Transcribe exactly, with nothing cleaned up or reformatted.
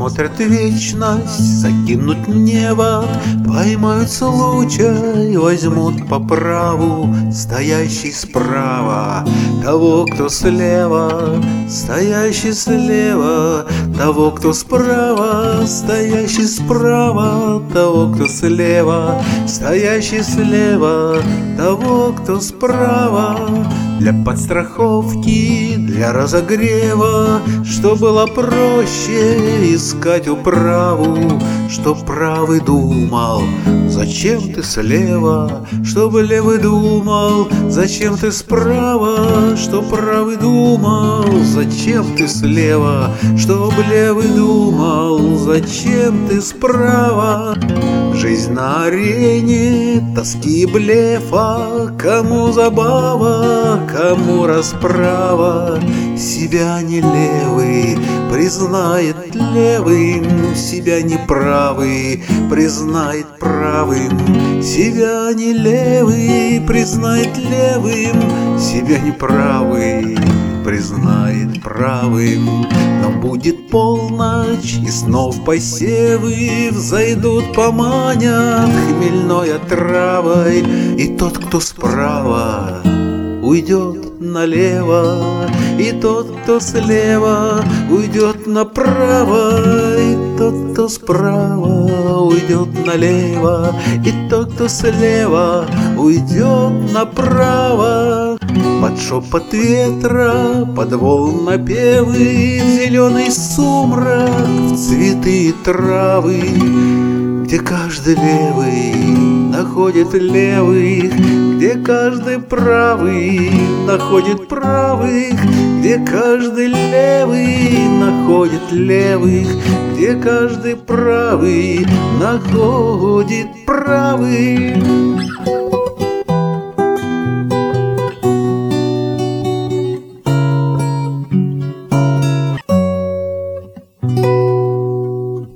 Посмотрят вечность, закинут небо, поймают случай, возьмут по праву стоящий справа того, кто слева, стоящий слева того, кто справа, стоящий справа того, кто слева, стоящий слева того, кто справа. Для подстраховки, для разогрева, что было проще искать управу, что правый думал, зачем ты слева, чтобы левый думал, зачем ты справа, что правый думал, зачем ты слева, чтобы левый думал, зачем ты справа. Жизнь на арене, тоски и блефа, кому забава, кому расправа. Себя не левый признает левым, себя не правый признает правым. Себя не левый признает левым, себя не правый признает правым. Но будет полночь, и снов посевы взойдут, поманят хмельной отравой, и тот, кто справа, уйдет налево, и тот, кто слева, уйдет направо, и тот, кто справа, уйдет налево, и тот, кто слева, уйдет направо. Под шепот ветра, под волн напевы, в зеленый сумрак, в цветы и травы, где каждый левый находит левых, где каждый правый находит правых, где каждый левый находит левых, где каждый правый находит правых.